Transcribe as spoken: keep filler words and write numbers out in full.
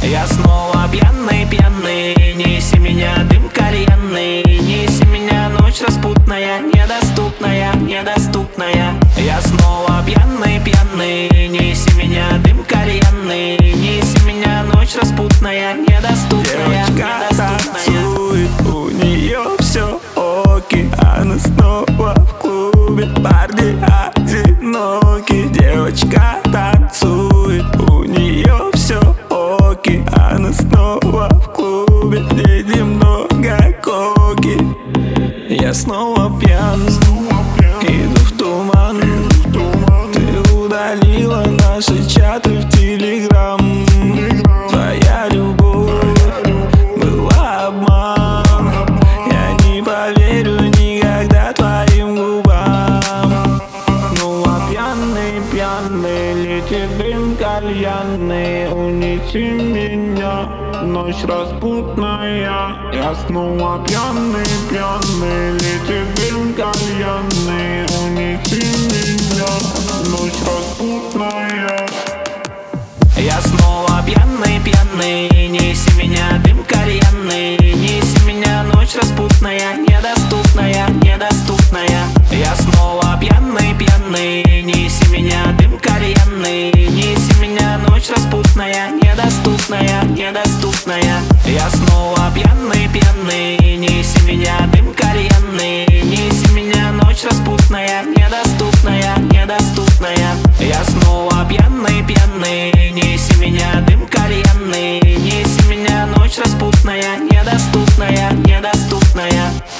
Я снова пьяный, пьяный, неси меня дым кальянный, неси меня ночь распутная, недоступная, недоступная. Я снова пьяный, пьяный, неси меня дым кальянный, неси меня ночь распутная, недоступная, девочка танцует, у нее все оки, она снова в клубе, парни одиноки. Девочка танцует, у нее все оки, она снова в клубе, где немного коки. Я снова пьян, иду в туман. Ты удалила наши чаты в Телеграм. Твоя любовь была обман. Я не поверю никогда твоим губам. Ну а пьяный, пьяный летит дым кальянный, унеси меня, ночь распутная. Я снова пьяный, пьяный летит дым кальянный, унеси меня, ночь распутная. Я снова пьяный, пьяный, неси меня дым кальянный, неси меня ночь распутная, недоступная, недоступная. Я снова пьяный, пьяный, неси меня дым кальянный, неси меня ночь распутная, недоступная, недоступная. Я снова пьяный, пьяный, неси меня дым кальянный, неси меня ночь распутная, недоступная, недоступная. Я снова пьяный, пьяный, неси меня дым кальянный, неси меня ночь распутная, недоступная, недоступная.